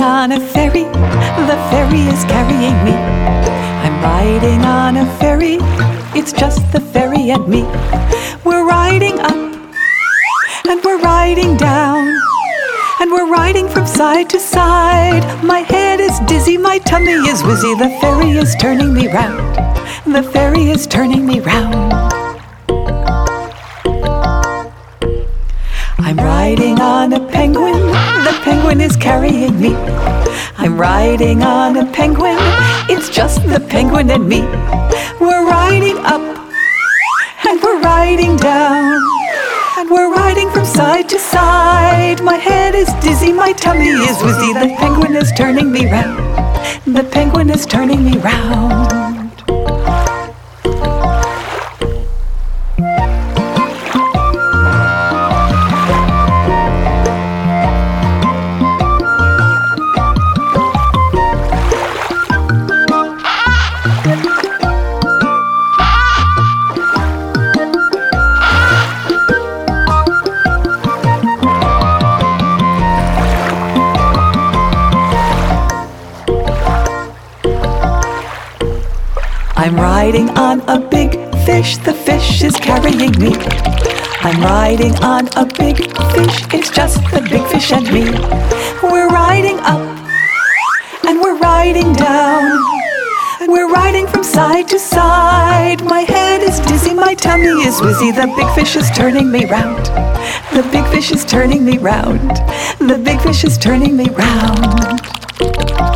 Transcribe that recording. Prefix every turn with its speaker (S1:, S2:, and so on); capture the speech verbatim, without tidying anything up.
S1: on a ferry, the ferry is carrying me. I'm riding on a ferry, it's just the ferry and me. We're riding up, and we're riding down, and we're riding from side to side. My head is dizzy, my tummy is wizzy, the ferry is turning me round, the ferry is turning me round. I'm riding on a penguin, the penguin is carrying me. I'm riding on a penguin, it's just the penguin and me. We're riding up, and we're riding down, and we're riding from side to side. My head is dizzy, my tummy is wizzy, the penguin is turning me round, the penguin is turning me round. I'm riding on a big fish, the fish is carrying me. I'm riding on a big fish, it's just the big fish and me. We're riding up, and we're riding down, and we're riding from side to side. My head is dizzy, my tummy is wizzy, the big fish is turning me round, the big fish is turning me round, the big fish is turning me round.